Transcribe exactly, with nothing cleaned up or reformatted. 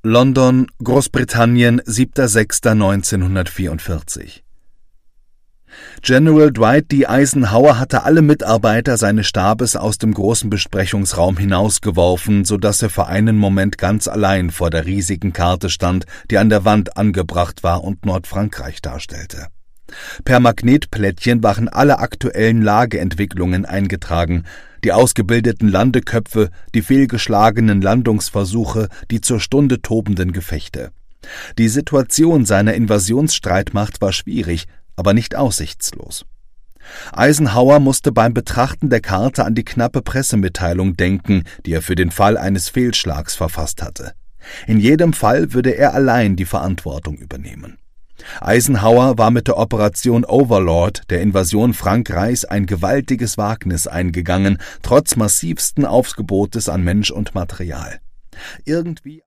London, Großbritannien, siebter sechster neunzehnhundertvierundvierzig. General Dwight D. Eisenhower hatte alle Mitarbeiter seines Stabes aus dem großen Besprechungsraum hinausgeworfen, sodass er für einen Moment ganz allein vor der riesigen Karte stand, die an der Wand angebracht war und Nordfrankreich darstellte. Per Magnetplättchen waren alle aktuellen Lageentwicklungen eingetragen, die ausgebildeten Landeköpfe, die fehlgeschlagenen Landungsversuche, die zur Stunde tobenden Gefechte. Die Situation seiner Invasionsstreitmacht war schwierig, aber nicht aussichtslos. Eisenhower musste beim Betrachten der Karte an die knappe Pressemitteilung denken, die er für den Fall eines Fehlschlags verfasst hatte. In jedem Fall würde er allein die Verantwortung übernehmen. Eisenhower war mit der Operation Overlord, der Invasion Frankreichs, ein gewaltiges Wagnis eingegangen, trotz massivsten Aufgebotes an Mensch und Material. Irgendwie